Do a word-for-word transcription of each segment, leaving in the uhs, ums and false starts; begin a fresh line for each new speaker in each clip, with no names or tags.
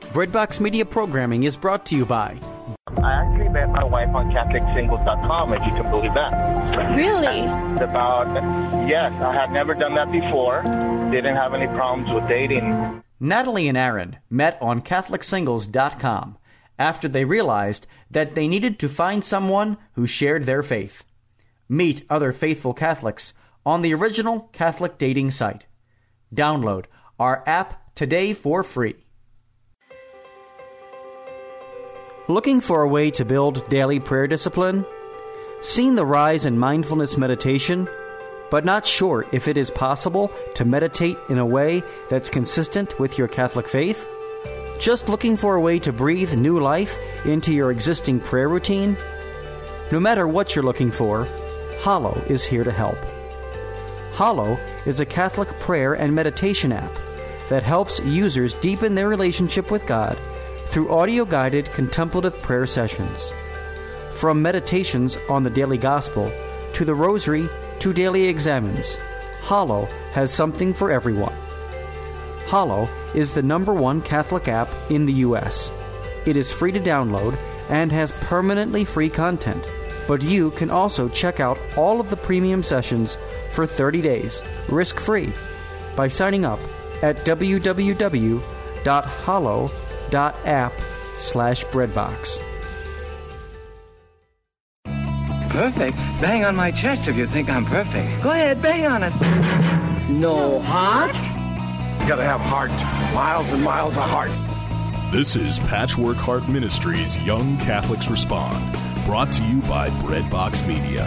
Breadbox Media programming is brought to you by...
I actually met my wife on Catholic Singles dot com, if you can believe that.
Really?
And about, yes, I had never done that before. Didn't have any problems with dating.
Natalie and Aaron met on Catholic Singles dot com after they realized that they needed to find someone who shared their faith. Meet other faithful Catholics on the original Catholic dating site. Download our app today for free. Looking for a way to build daily prayer discipline? Seen the rise in mindfulness meditation, but not sure if it is possible to meditate in a way that's consistent with your Catholic faith? Just looking for a way to breathe new life into your existing prayer routine? No matter what you're looking for, Hallow is here to help. Hallow is a Catholic prayer and meditation app that helps users deepen their relationship with God through audio-guided contemplative prayer sessions. From meditations on the daily gospel to the rosary to daily examens, Hallow has something for everyone. Hallow is the number one Catholic app in the U S. It is free to download and has permanently free content, but you can also check out all of the premium sessions for thirty days, risk-free, by signing up at www dot hallow dot app slash breadbox.
Perfect? Bang on my chest if you think I'm perfect. Go ahead, bang on it.
No heart?
You gotta have heart. Miles and miles of heart.
This is Patchwork Heart Ministries' Young Catholics Respond, brought to you by Breadbox Media.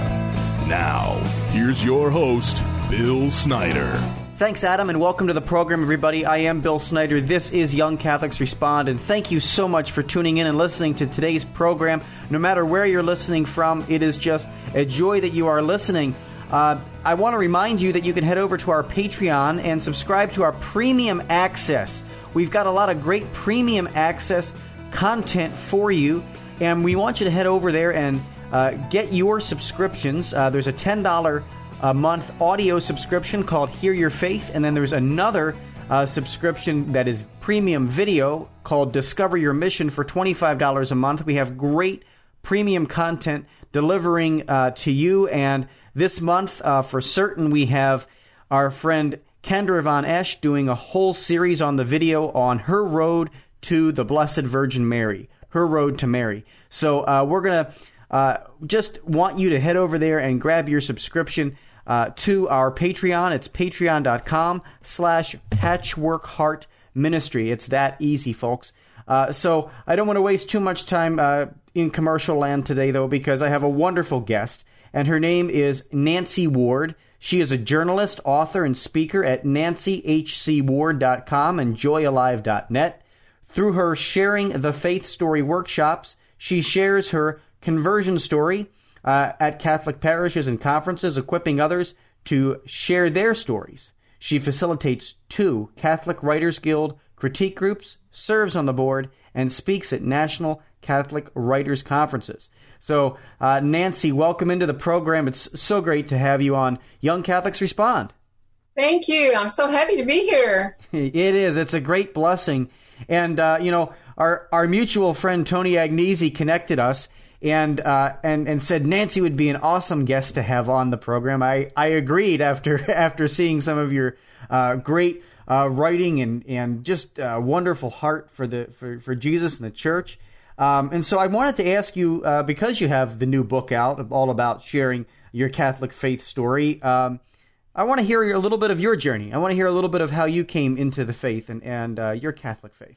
Now, here's your host, Bill Snyder.
Thanks, Adam, and welcome to the program, everybody. I am Bill Snyder. This is Young Catholics Respond, and thank you so much for tuning in and listening to today's program. No matter where you're listening from, it is just a joy that you are listening. Uh, I want to remind you that you can head over to our Patreon and subscribe to our premium access. We've got a lot of great premium access content for you, and we want you to head over there and uh, get your subscriptions. Uh, there's a ten dollars a month audio subscription called Hear Your Faith, and then there's another uh, subscription that is premium video called Discover Your Mission for twenty-five dollars a month. We have great premium content delivering uh, to you, and this month, uh, for certain, we have our friend Kendra Von Esch doing a whole series on the video on her road to the Blessed Virgin Mary, her road to Mary. So uh, we're going to uh, just want you to head over there and grab your subscription Uh, to our Patreon. It's patreon.com slash patchworkheart ministry. It's that easy, folks. Uh, so I don't want to waste too much time uh, in commercial land today, though, because I have a wonderful guest, and her name is Nancy Ward. She is a journalist, author, and speaker at nancy h c ward dot com and joy alive dot net. Through her Sharing the Faith Story workshops, she shares her conversion story Uh, at Catholic parishes and conferences, equipping others to share their stories. She facilitates two Catholic Writers Guild critique groups, serves on the board, and speaks at National Catholic Writers Conferences. So, uh, Nancy, welcome into the program. It's so great to have you on Young Catholics Respond.
Thank you. I'm so happy to be here.
It is. It's a great blessing. And, uh, you know, our, our mutual friend Tony Agnesi connected us and uh, and and said Nancy would be an awesome guest to have on the program. I, I agreed after after seeing some of your uh, great uh, writing and and just uh, wonderful heart for the for, for Jesus and the Church. Um, and so I wanted to ask you, uh, because you have the new book out all about sharing your Catholic faith story. Um, I want to hear a little bit of your journey. I want to hear a little bit of how you came into the faith and and uh, your Catholic faith.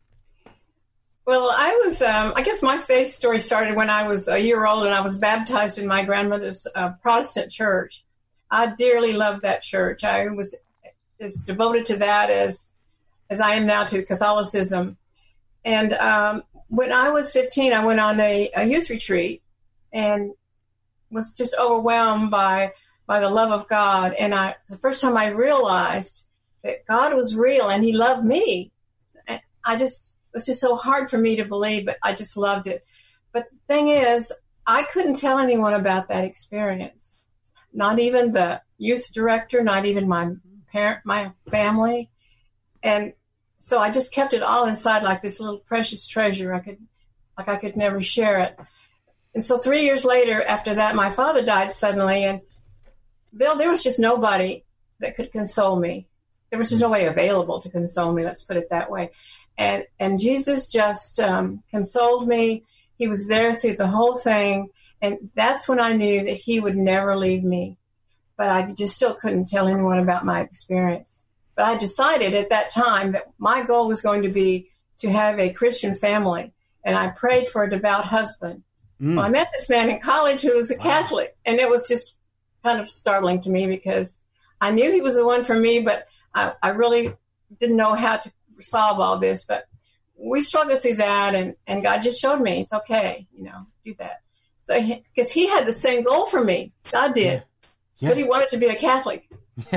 Well, I was, um, I guess my faith story started when I was a year old and I was baptized in my grandmother's uh, Protestant church. I dearly loved that church. I was as devoted to that as as I am now to Catholicism. And um, when I was fifteen, I went on a, a youth retreat and was just overwhelmed by by the love of God. And I, the first time I realized that God was real and He loved me, I just... It was just so hard for me to believe, but I just loved it. But the thing is, I couldn't tell anyone about that experience. Not even the youth director, not even my parent, my family. And so I just kept it all inside like this little precious treasure. I could, like I could never share it. And so three years later, after that, my father died suddenly. And Bill, there was just nobody that could console me. There was just no way available to console me. Let's put it that way. And and Jesus just um, consoled me. He was there through the whole thing. And that's when I knew that he would never leave me. But I just still couldn't tell anyone about my experience. But I decided at that time that my goal was going to be to have a Christian family. And I prayed for a devout husband. Mm. Well, I met this man in college who was a wow. Catholic. And it was just kind of startling to me because I knew he was the one for me, but I, I really didn't know how to solve all this. But we struggled through that, and, and God just showed me it's okay, you know, do that. So, because he had the same goal for me, God did, yeah. Yeah. But he wanted to be a Catholic.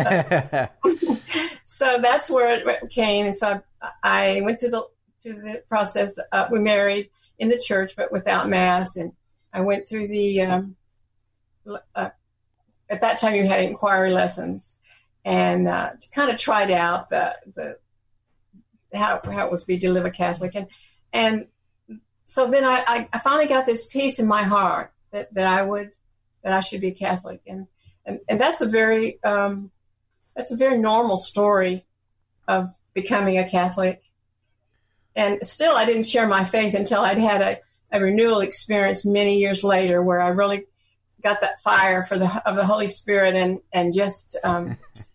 So that's where it came, and so I, I went through the to the process. Uh, we married in the church, but without mass, and I went through the. Um, uh, at that time, you had inquiry lessons, and uh, kind of tried out the the how how it was to be to live a Catholic, and and. So then I, I finally got this peace in my heart that, that I would, that I should be Catholic. And, and, and that's a very, um, that's a very normal story of becoming a Catholic. And still I didn't share my faith until I'd had a, a renewal experience many years later where I really got that fire for the, of the Holy Spirit and, and just, um,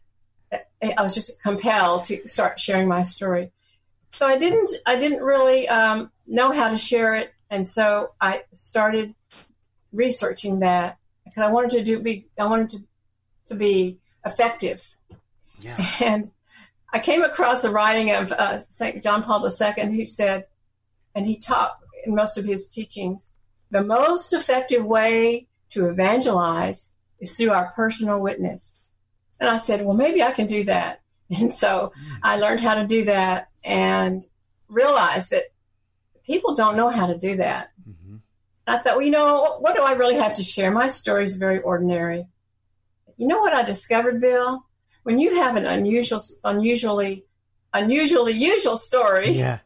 I was just compelled to start sharing my story. So I didn't, I didn't really, um, know how to share it, and so I started researching that because I wanted to do be I wanted to to be effective. Yeah. And I came across a writing of uh, Saint John Paul the Second, who said, and he taught in most of his teachings, the most effective way to evangelize is through our personal witness. And I said, well, maybe I can do that. And so mm. I learned how to do that and realized that people don't know how to do that. Mm-hmm. I thought, well, you know, what do I really have to share? My story is very ordinary. You know what I discovered, Bill? When you have an unusual, unusually, unusually usual story, yeah.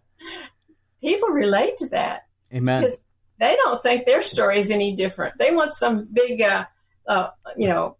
people relate to that.
Amen.
Because they don't think their story is any different. They want some big, uh, uh, you know,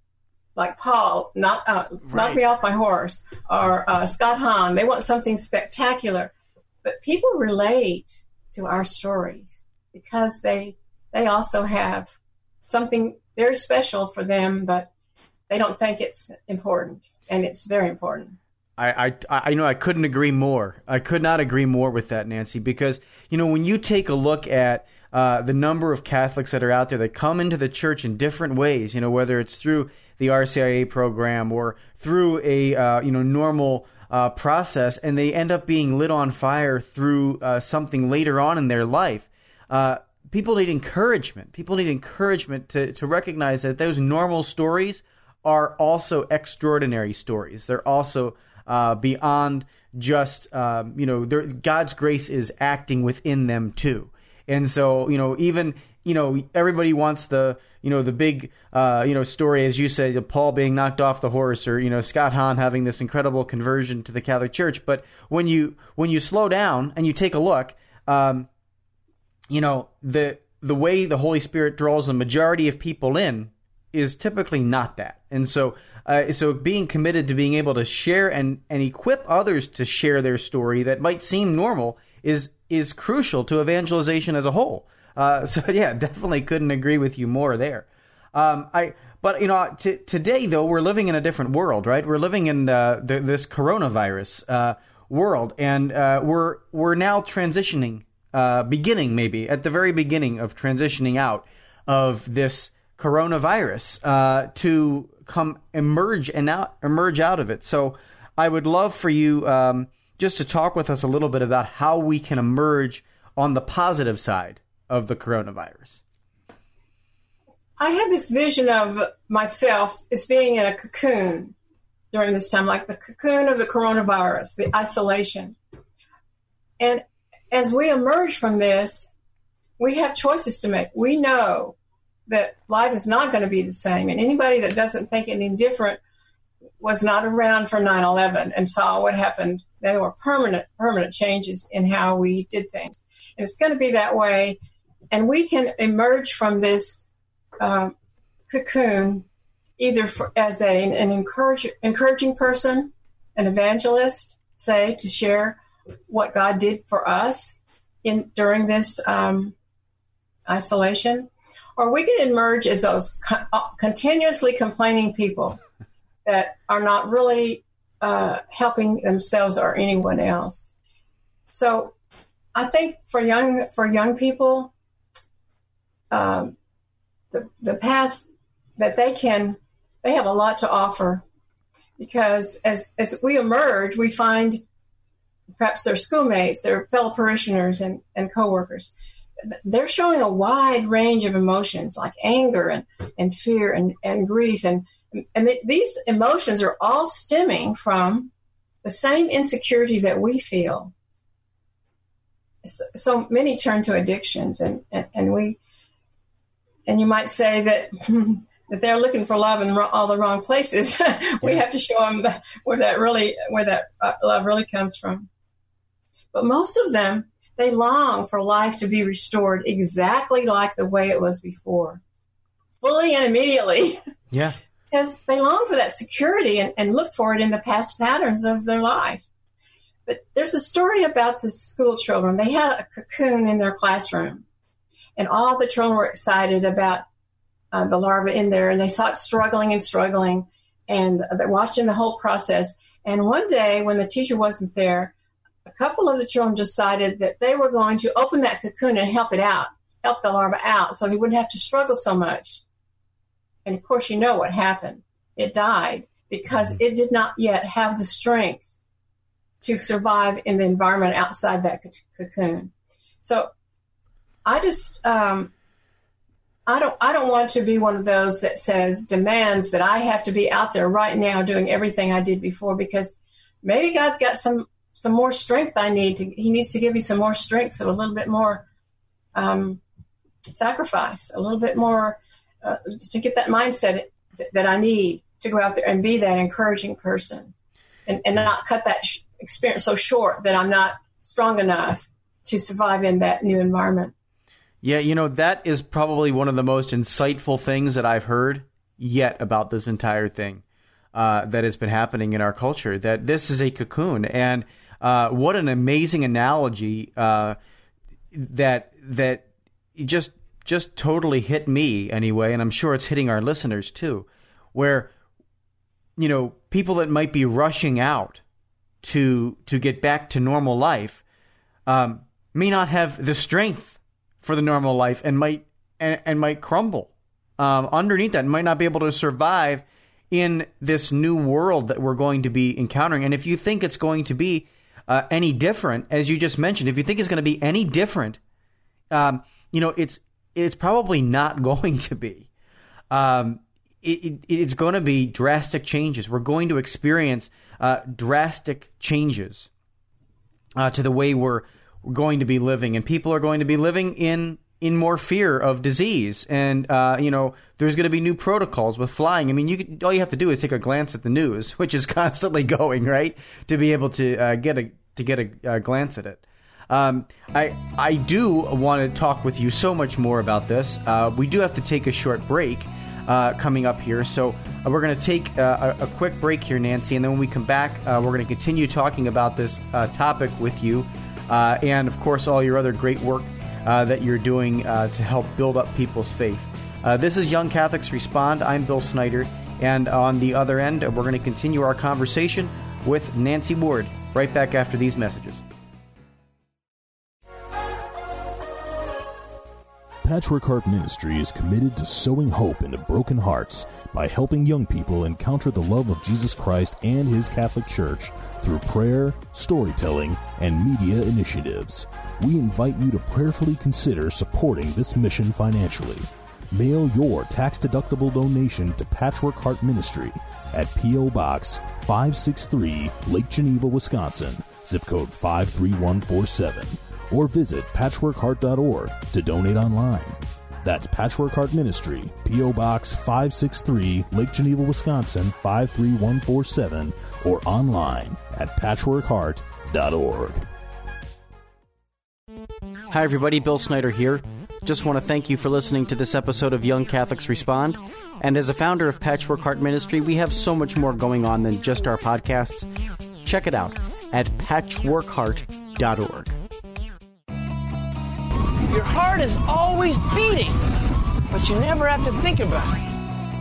like Paul, not uh, right. knock me off my horse, or uh, Scott Hahn. They want something spectacular. But people relate to our stories because they they also have something very special for them, but they don't think it's important, and it's very important.
I, I, I know I couldn't agree more. I could not agree more with that, Nancy, because, you know, when you take a look at uh, the number of Catholics that are out there that come into the church in different ways, you know, whether it's through the R C I A program or through a, uh, you know, normal Uh, process, and they end up being lit on fire through uh, something later on in their life. Uh, people need encouragement. People need encouragement to, to recognize that those normal stories are also extraordinary stories. They're also uh, beyond just, um, you know, God's grace is acting within them too. And so, you know, even, you know, everybody wants the, you know, the big, uh, you know, story, as you said, Paul being knocked off the horse, or, you know, Scott Hahn having this incredible conversion to the Catholic Church. But when you when you slow down and you take a look, um, you know, the the way the Holy Spirit draws the majority of people in is typically not that. And so, uh, so being committed to being able to share and and equip others to share their story that might seem normal is is crucial to evangelization as a whole. Uh, so yeah, definitely couldn't agree with you more there. Um, I, but you know, t- today though, we're living in a different world, right? We're living in uh, the, this coronavirus uh, world, and uh, we're we're now transitioning, uh, beginning maybe at the very beginning of transitioning out of this coronavirus uh, to come emerge and out emerge out of it. So I would love for you um, just to talk with us a little bit about how we can emerge on the positive side of the coronavirus.
I have this vision of myself as being in a cocoon during this time, like the cocoon of the coronavirus, the isolation. And as we emerge from this, we have choices to make. We know that life is not going to be the same. And anybody that doesn't think any different was not around for nine eleven and saw what happened They were permanent, permanent changes in how we did things. And it's going to be that way. And we can emerge from this uh, cocoon either for, as a, an encourage, encouraging person, an evangelist, say, to share what God did for us in during this um, isolation, or we can emerge as those co- continuously complaining people that are not really uh, helping themselves or anyone else. So, I think for young for young people, um, the the path that they can they have a lot to offer, because as as we emerge, we find perhaps their schoolmates, their fellow parishioners, and, and coworkers. They're showing a wide range of emotions like anger and, and fear and, and grief. And, and th- these emotions are all stemming from the same insecurity that we feel. So, so many turn to addictions, and, and, and we, and you might say that, that they're looking for love in all the wrong places. We have to show them where that really, where that uh, love really comes from. But most of them, they long for life to be restored exactly like the way it was before, fully and immediately.
Yeah.
Because they long for that security and, and look for it in the past patterns of their life. But there's a story about the school children. They had a cocoon in their classroom, and all the children were excited about uh, the larva in there, and they saw it struggling and struggling, and they're watching the whole process. And one day, when the teacher wasn't there, a couple of the children decided that they were going to open that cocoon and help it out, help the larva out, so they wouldn't have to struggle so much. And of course, you know what happened. It died because it did not yet have the strength to survive in the environment outside that cocoon. So I just, um, I don't, I don't want to be one of those that says, demands that I have to be out there right now doing everything I did before, because maybe God's got some some more strength I need to, he needs to give me some more strength, so a little bit more um, sacrifice, a little bit more uh, to get that mindset that I need to go out there and be that encouraging person, and, and not cut that sh- experience so short that I'm not strong enough to survive in that new environment.
Yeah, you know, that is probably one of the most insightful things that I've heard yet about this entire thing uh, that has been happening in our culture, that this is a cocoon. And Uh, what an amazing analogy uh, that that just just totally hit me anyway, and I'm sure it's hitting our listeners too, where, you know, people that might be rushing out to to get back to normal life um, may not have the strength for the normal life, and might and, and might crumble um, underneath that, and might not be able to survive in this new world that we're going to be encountering. And if you think it's going to be Uh, any different, as you just mentioned, if you think it's going to be any different, um, you know, it's it's probably not going to be. Um, it, it, it's going to be drastic changes. We're going to experience uh, drastic changes uh, to the way we're, we're going to be living, and people are going to be living in in more fear of disease, and uh, you know, there's going to be new protocols with flying. I mean, you could, all you have to do is take a glance at the news, which is constantly going, right, to be able to uh, get a to get a uh, glance at it. Um, I I do want to talk with you so much more about this. Uh, we do have to take a short break uh, coming up here, so uh, we're going to take uh, a, a quick break here, Nancy, and then when we come back, uh, we're going to continue talking about this uh, topic with you, uh, and of course, all your other great work Uh, that you're doing uh, to help build up people's faith. Uh, this is Young Catholics Respond. I'm Bill Snyder, and on the other end, we're going to continue our conversation with Nancy Ward right back after these messages.
Patchwork Heart Ministry is committed to sowing hope into broken hearts by helping young people encounter the love of Jesus Christ and His Catholic Church through prayer, storytelling, and media initiatives. We invite you to prayerfully consider supporting this mission financially. Mail your tax-deductible donation to Patchwork Heart Ministry at P O. Box five sixty-three, Lake Geneva, Wisconsin, zip code five three one four seven. Or visit patchwork heart dot org to donate online. That's Patchwork Heart Ministry, P O. Box five sixty-three, Lake Geneva, Wisconsin five three one four seven, or online at patchwork heart dot org.
Hi, everybody. Bill Snyder here. Just want to thank you for listening to this episode of Young Catholics Respond. And as a founder of Patchwork Heart Ministry, we have so much more going on than just our podcasts. Check it out at patchwork heart dot org.
Your heart is always beating, but you never have to think about it.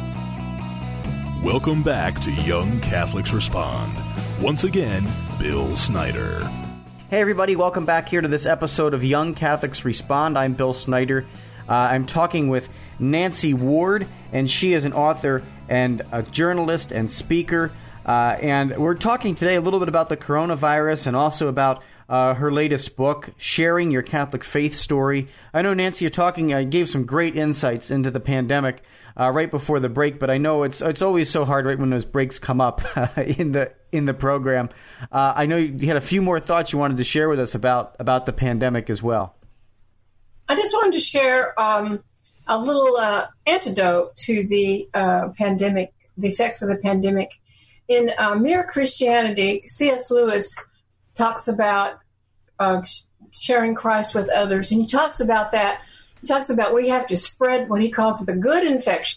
Welcome back to Young Catholics Respond. Once again, Bill Snyder.
Hey, everybody. Welcome back here to this episode of Young Catholics Respond. I'm Bill Snyder. Uh, I'm talking with Nancy Ward, and she is an author and a journalist and speaker. Uh, and we're talking today a little bit about the coronavirus and also about uh, her latest book, Sharing Your Catholic Faith Story. I know, Nancy, you're talking, uh, gave some great insights into the pandemic uh, right before the break, but I know it's it's always so hard right when those breaks come up in the in the program. Uh, I know you had a few more thoughts you wanted to share with us about, about the pandemic as well.
I just wanted to share um, a little uh, antidote to the uh, pandemic, the effects of the pandemic. In uh, Mere Christianity, C S. Lewis talks about uh, sharing Christ with others, and he talks about that. He talks about we have to spread what he calls the good infection.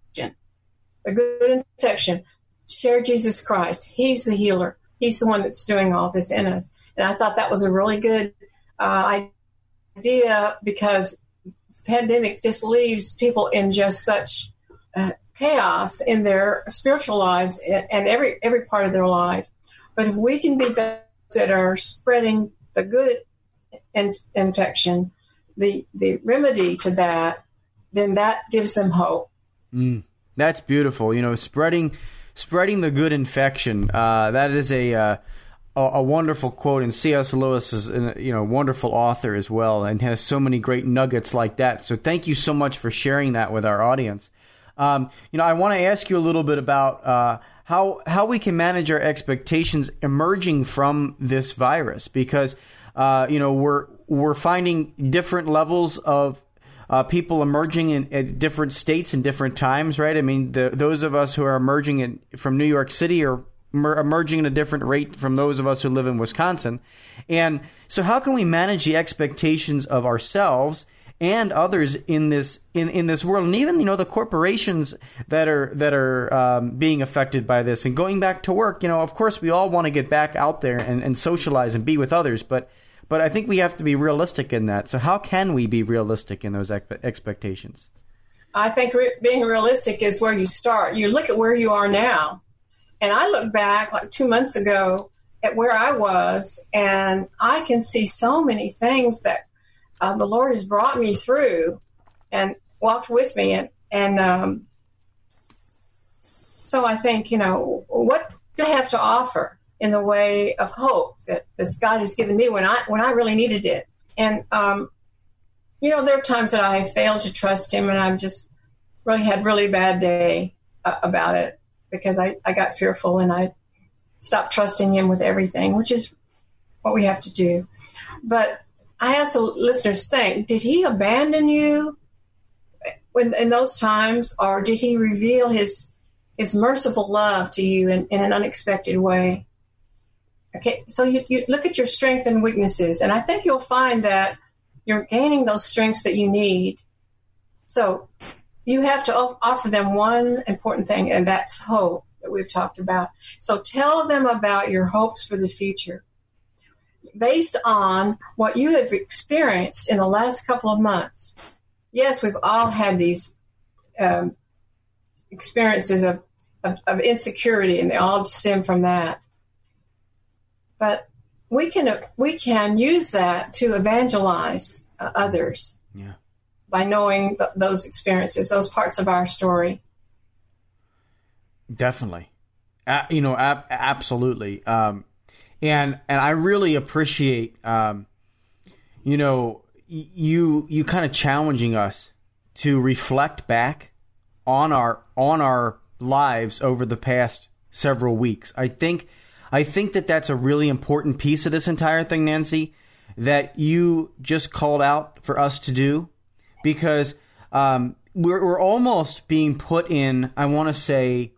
The good infection. Share Jesus Christ. He's the healer. He's the one that's doing all this in us. And I thought that was a really good uh, idea because the pandemic just leaves people in just such uh, chaos in their spiritual lives and every every part of their life. But if we can be those that are spreading the good in, infection, the the remedy to that, then that gives them hope.
Mm, that's beautiful. You know, spreading spreading the good infection. Uh, that is a, uh, a a wonderful quote. And C S. Lewis is a, you know wonderful author as well, and has so many great nuggets like that. So thank you so much for sharing that with our audience. Um, you know, I want to ask you a little bit about uh, how how we can manage our expectations emerging from this virus, because uh, you know we're we're finding different levels of uh, people emerging in at different states and different times, right? I mean, the, those of us who are emerging in, from New York City are mer- emerging at a different rate from those of us who live in Wisconsin, and so how can we manage the expectations of ourselves and others in this in, in this world, and even you know the corporations that are that are um, being affected by this, and going back to work. You know, of course, we all want to get back out there and, and socialize and be with others, but but I think we have to be realistic in that. So, how can we be realistic in those ex- expectations?
I think re- being realistic is where you start. You look at where you are now, and I look back like two months ago at where I was, and I can see so many things that Uh, the Lord has brought me through and walked with me. And, and um, so I think, you know, what do I have to offer in the way of hope that this God has given me when I when I really needed it? And, um, you know, there are times that I failed to trust him, and I've just really had really bad day uh, about it because I, I got fearful and I stopped trusting him with everything, which is what we have to do. But I ask the listeners, think, did he abandon you when, in those times, or did he reveal his his merciful love to you in, in an unexpected way? Okay, so you, you look at your strengths and weaknesses, and I think you'll find that you're gaining those strengths that you need. So you have to offer them one important thing, and that's hope that we've talked about. So tell them about your hopes for the future, based on what you have experienced in the last couple of months. Yes, we've all had these um, experiences of, of, of insecurity, and they all stem from that. But we can we can use that to evangelize uh, others.
Yeah. By
knowing th- those experiences, those parts of our story.
Definitely, uh, you know, ab- absolutely. Um, And and I really appreciate, um, you know, you you kind of challenging us to reflect back on our on our lives over the past several weeks. I think I think that that's a really important piece of this entire thing, Nancy, that you just called out for us to do, because um, we're, we're almost being put in, I want to say,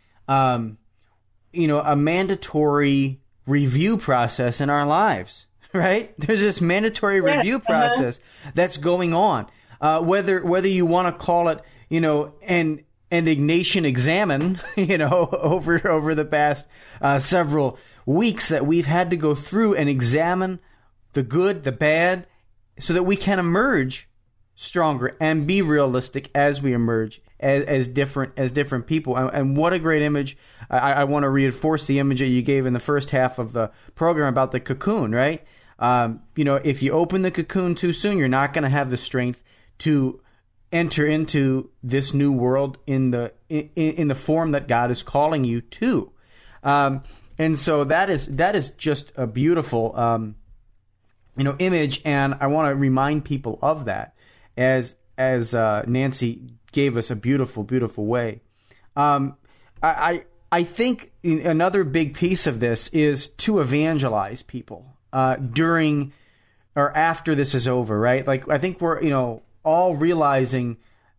um, you know, a mandatory review process in our lives, right? There's this mandatory
yeah,
review process uh-huh. that's going on. Uh, whether whether you want to call it, you know, an an Ignatian examine, you know, over over the past uh, several weeks that we've had to go through and examine the good, the bad, so that we can emerge stronger and be realistic as we emerge as, as different as different people. And, and what a great image! I, I want to reinforce the image that you gave in the first half of the program about the cocoon, right? Um, you know, if you open the cocoon too soon, you're not going to have the strength to enter into this new world in the in, in the form that God is calling you to. Um, and so that is that is just a beautiful um, you know image, and I want to remind people of that as as uh, Nancy gave us a beautiful, beautiful way. Um, I, I I think another big piece of this is to evangelize people uh, during or after this is over, right? Like I think we're you know. all realizing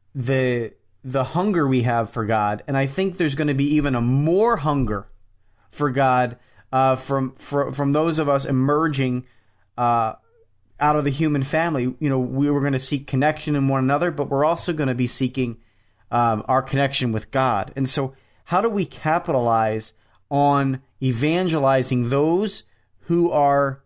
the the hunger we have for God, and I think there's going to be even a more hunger for God uh, from, from from those of us emerging uh, out of the human family. You know, we were going to seek connection in one another, but we're also going to be seeking um, our connection with God. And so, how do we capitalize on evangelizing those who are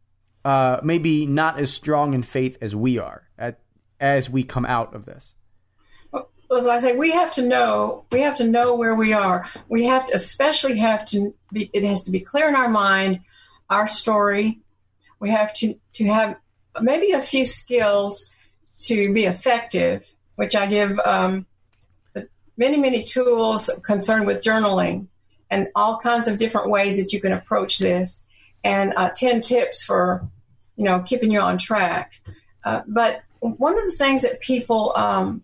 uh, maybe not as strong in faith as we are at as we come out of this?
Well, as I say, we have to know, we have to know where we are. We have to, especially have to be, it has to be clear in our mind, our story. We have to, to have maybe a few skills to be effective, which I give um, the many, many tools concerned with journaling and all kinds of different ways that you can approach this, and uh, ten tips for, you know, keeping you on track. Uh, but one of the things that people um,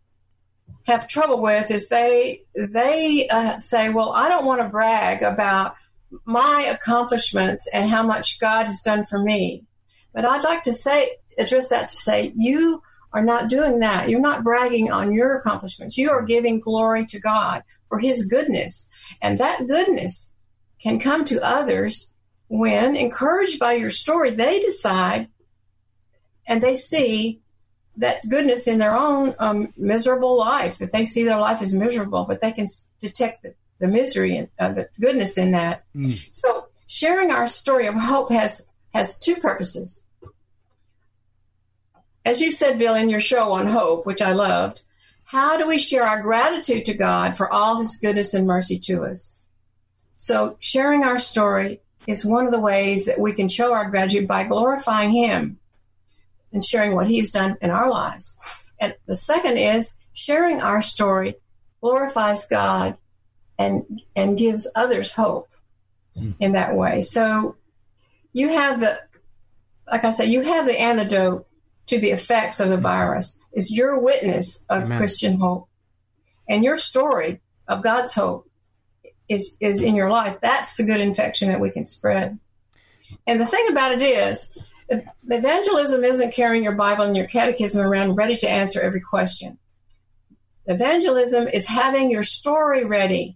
have trouble with is they they uh, say, well, I don't want to brag about my accomplishments and how much God has done for me. But I'd like to say, address that to say, you are not doing that. You're not bragging on your accomplishments. You are giving glory to God for his goodness. And that goodness can come to others when, encouraged by your story, they decide and they see that goodness in their own um, miserable life, that they see their life as miserable, but they can detect the, the misery and uh, the goodness in that. Mm. So sharing our story of hope has, has two purposes. As you said, Bill, in your show on hope, which I loved, how do we share our gratitude to God for all his goodness and mercy to us? So sharing our story is one of the ways that we can show our gratitude by glorifying him and sharing what he's done in our lives. And the second is sharing our story glorifies God and and gives others hope mm. in that way. So you have the, like I say, you have the antidote to the effects of the virus. Is your witness of Amen. Christian hope. And your story of God's hope is, is in your life. That's the good infection that we can spread. And the thing about it is, evangelism isn't carrying your Bible and your catechism around ready to answer every question. Evangelism is having your story ready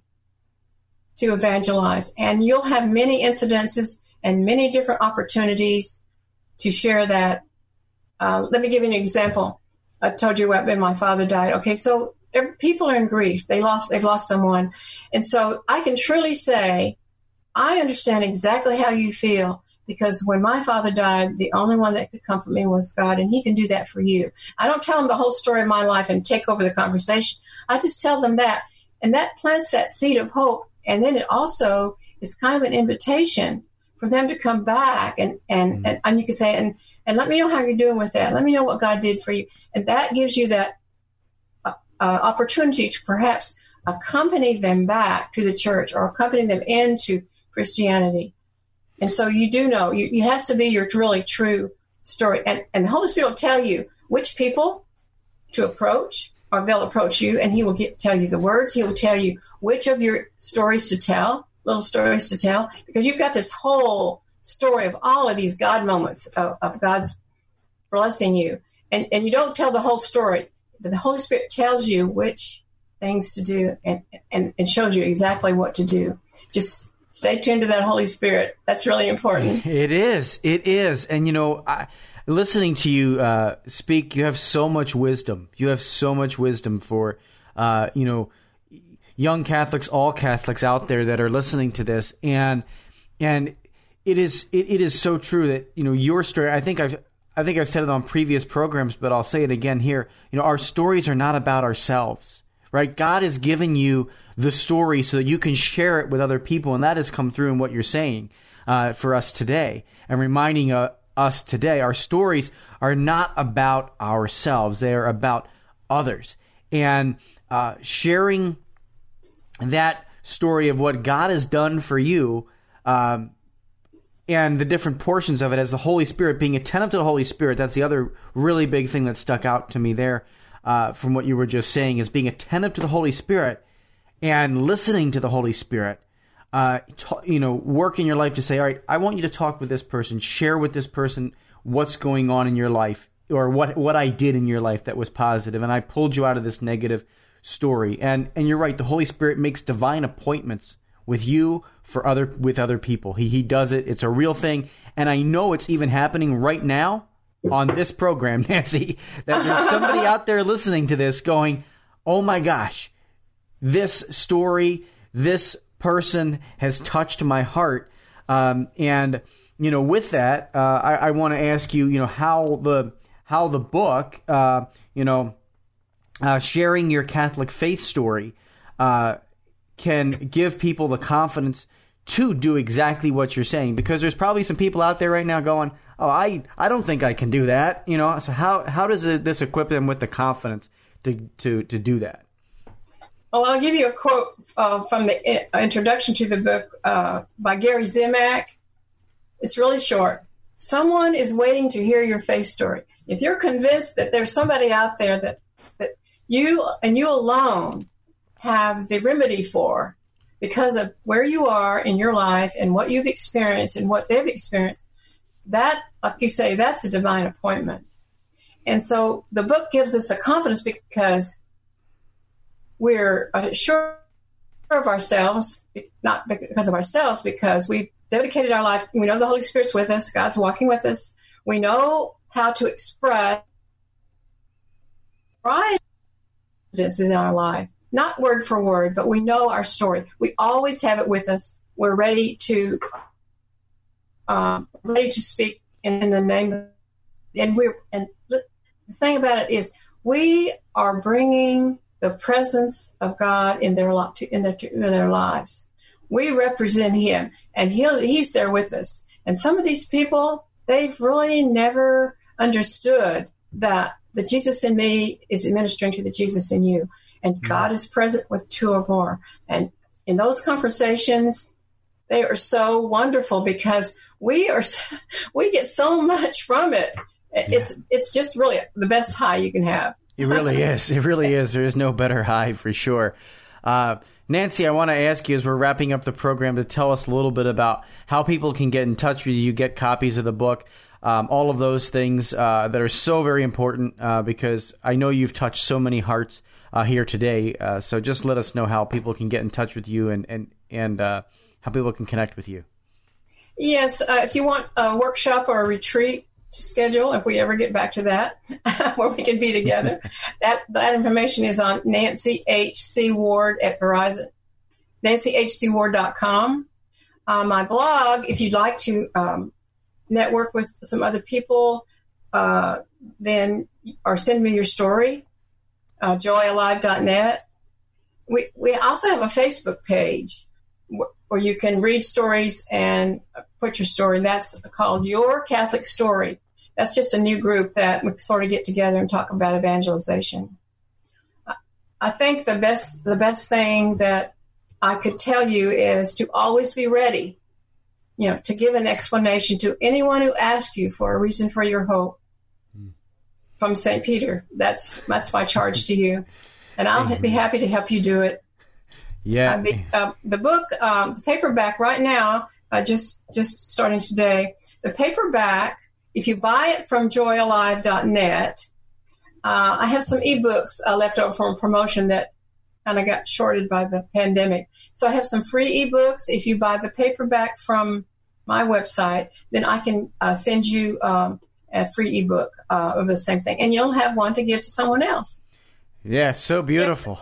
to evangelize. And you'll have many incidences and many different opportunities to share that. Uh, let me give you an example. I told you when my father died. Okay, so people are in grief. They lost, they've lost someone. And so I can truly say, I understand exactly how you feel. Because when my father died, the only one that could comfort me was God, and he can do that for you. I don't tell them the whole story of my life and take over the conversation. I just tell them that, and that plants that seed of hope, and then it also is kind of an invitation for them to come back, and, and, mm-hmm. and, and you can say, and, and let me know how you're doing with that. Let me know what God did for you. And that gives you that uh, uh, opportunity to perhaps accompany them back to the church or accompany them into Christianity. And so you do know, you, it has to be your really true story. And, and the Holy Spirit will tell you which people to approach, or they'll approach you, and he will get, tell you the words. He will tell you which of your stories to tell, little stories to tell, because you've got this whole story of all of these God moments of, of God's blessing you. And, and you don't tell the whole story. the Holy Spirit tells you which things to do and, and, and shows you exactly what to do. Just stay tuned to that Holy Spirit. That's really important.
It is. It is. And, you know, I, listening to you uh, speak, you have so much wisdom. You have so much wisdom for, uh, you know, young Catholics, all Catholics out there that are listening to this. And and it is it, it is so true that, you know, your story, I think I've I think I've said it on previous programs, but I'll say it again here. You know, our stories are not about ourselves, right? God has given you the story so that you can share it with other people, and that has come through in what you're saying uh, for us today and reminding uh, us today. Our stories are not about ourselves; they are about others, and uh, sharing that story of what God has done for you. Um, And the different portions of it as the Holy Spirit, being attentive to the Holy Spirit. That's the other really big thing that stuck out to me there uh, from what you were just saying, is being attentive to the Holy Spirit and listening to the Holy Spirit. Uh, ta- you know, work in your life to say, all right, I want you to talk with this person, share with this person what's going on in your life, or what, what I did in your life that was positive, and I pulled you out of this negative story. And and you're right, the Holy Spirit makes divine appointments with you for other with other people. He he does it. It's a real thing, and I know it's even happening right now on this program, Nancy. That there's somebody out there listening to this, going, "Oh my gosh, this story, this person has touched my heart." Um, and you know, with that, uh, I, I want to ask you, you know, how the how the book, uh, you know, uh, sharing your Catholic faith story, Uh, can give people the confidence to do exactly what you're saying, because there's probably some people out there right now going, "Oh, I, I don't think I can do that." You know, so how how does it, this equip them with the confidence to to to do that?
Well, I'll give you a quote uh, from the introduction to the book uh, by Gary Zimak. It's really short. Someone is waiting to hear your faith story. If you're convinced that there's somebody out there that that you and you alone have the remedy for, because of where you are in your life and what you've experienced and what they've experienced, that, like you say, that's a divine appointment. And so the book gives us a confidence because we're sure of ourselves, not because of ourselves, because we've dedicated our life. We know the Holy Spirit's with us. God's walking with us. We know how to express this in our life. Not word for word, but we know our story. We always have it with us. We're ready to um, ready to speak in, in the name of, and we're and the thing about it is we are bringing the presence of God in their in their in their lives. We represent Him, and He'll He's there with us. And some of these people, they've really never understood that the Jesus in me is ministering to the Jesus in you. And God is present with two or more. And in those conversations, they are so wonderful because we are we get so much from it. It's it's just really the best high you can have.
It really is. It really is. There is no better high for sure. Uh, Nancy, I want to ask you, as we're wrapping up the program, to tell us a little bit about how people can get in touch with you, get copies of the book, um, all of those things uh, that are so very important uh, because I know you've touched so many hearts Uh, here today. Uh, so just let us know how people can get in touch with you and, and, and uh, how people can connect with you.
Yes. Uh, if you want a workshop or a retreat to schedule, if we ever get back to that, where we can be together, that, that information is on Nancy H. C. Ward at Verizon, nancy h c ward dot com. Uh, my blog, if you'd like to um, network with some other people, uh, then or send me your story, Uh, joy alive dot net. We we also have a Facebook page wh- where you can read stories and put your story. That's called Your Catholic Story. That's just a new group that we sort of get together and talk about evangelization. I, I think the best the best thing that I could tell you is to always be ready, you know, to give an explanation to anyone who asks you for a reason for your hope. From Saint Peter. That's that's my charge to you. And I'll Amen. Be happy to help you do it.
Yeah.
Uh, the, uh, the book, um, the paperback right now, uh, just just starting today, the paperback, if you buy it from joy alive dot net, uh, I have some ebooks uh, left over from a promotion that kind of got shorted by the pandemic. So I have some free ebooks. If you buy the paperback from my website, then I can uh, send you um, a free ebook uh, of the same thing. And you'll have one to give to someone else.
Yeah, so beautiful.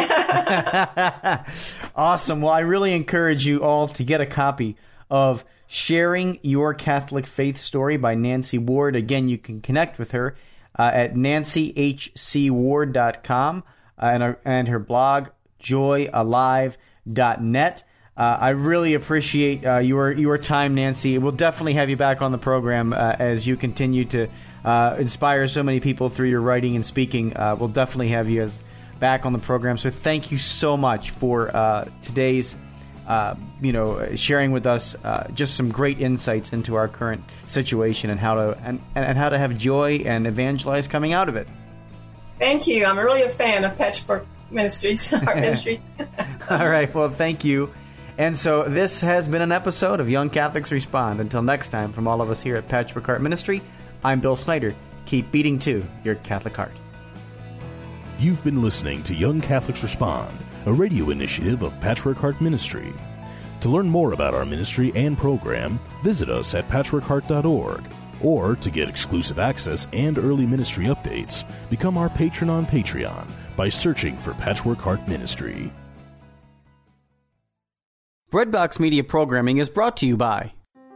Awesome. Well, I really encourage you all to get a copy of Sharing Your Catholic Faith Story by Nancy Ward. Again, you can connect with her uh, at nancy h c ward dot com uh, and, her, and her blog, joy alive dot net. Uh, I really appreciate uh, your your time, Nancy. We'll definitely have you back on the program uh, as you continue to uh, inspire so many people through your writing and speaking. Uh, we'll definitely have you as back on the program. So thank you so much for uh, today's, uh, you know, sharing with us uh, just some great insights into our current situation and how to and, and how to have joy and evangelize coming out of it.
Thank you. I'm really a fan of Patchwork Ministries, our ministry.
All right. Well, thank you. And so this has been an episode of Young Catholics Respond. Until next time, from all of us here at Patchwork Heart Ministry, I'm Bill Snyder. Keep beating to your Catholic heart.
You've been listening to Young Catholics Respond, a radio initiative of Patchwork Heart Ministry. To learn more about our ministry and program, visit us at patchwork heart dot org. Or to get exclusive access and early ministry updates, become our patron on Patreon by searching for Patchwork Heart Ministry.
Breadbox Media Programming is brought to you by...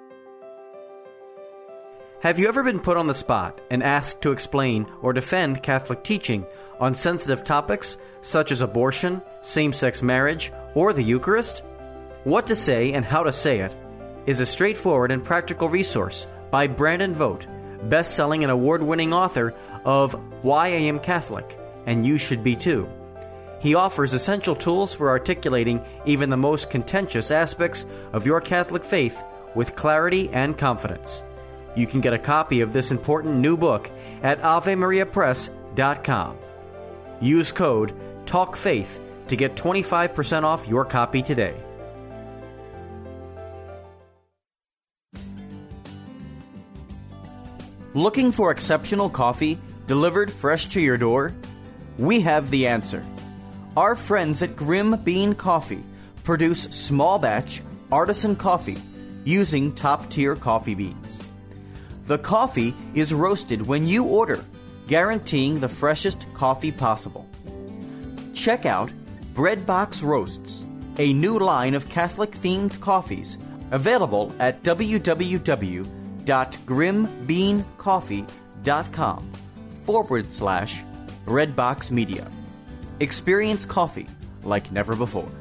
Have you ever been put on the spot and asked to explain or defend Catholic teaching on sensitive topics such as abortion, same-sex marriage, or the Eucharist? What to Say and How to Say It is a straightforward and practical resource by Brandon Vogt, best-selling and award-winning author of Why I Am Catholic, and You Should Be Too. He offers essential tools for articulating even the most contentious aspects of your Catholic faith with clarity and confidence. You can get a copy of this important new book at ave maria press dot com. Use code TALKFAITH to get twenty-five percent off your copy today. Looking for exceptional coffee delivered fresh to your door? We have the answer. Our friends at Grim Bean Coffee produce small batch artisan coffee using top-tier coffee beans. The coffee is roasted when you order, guaranteeing the freshest coffee possible. Check out Breadbox Roasts, a new line of Catholic-themed coffees available at www.grimbeancoffee.com forward slash Breadbox Media. Experience coffee like never before.